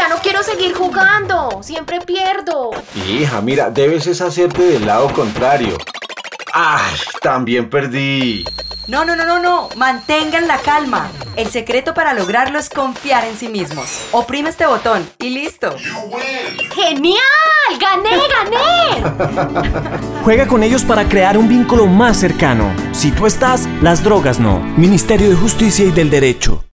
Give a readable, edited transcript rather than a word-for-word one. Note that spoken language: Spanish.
ya no quiero seguir jugando. Siempre pierdo. Hija, mira, debes es hacerte del lado contrario. ¡Ay! También perdí. No, mantengan la calma. El secreto para lograrlo es confiar en sí mismos. Oprime este botón y listo. ¡Genial! ¡Gané! Juega con ellos para crear un vínculo más cercano. Si tú estás, las drogas no. Ministerio de Justicia y del Derecho.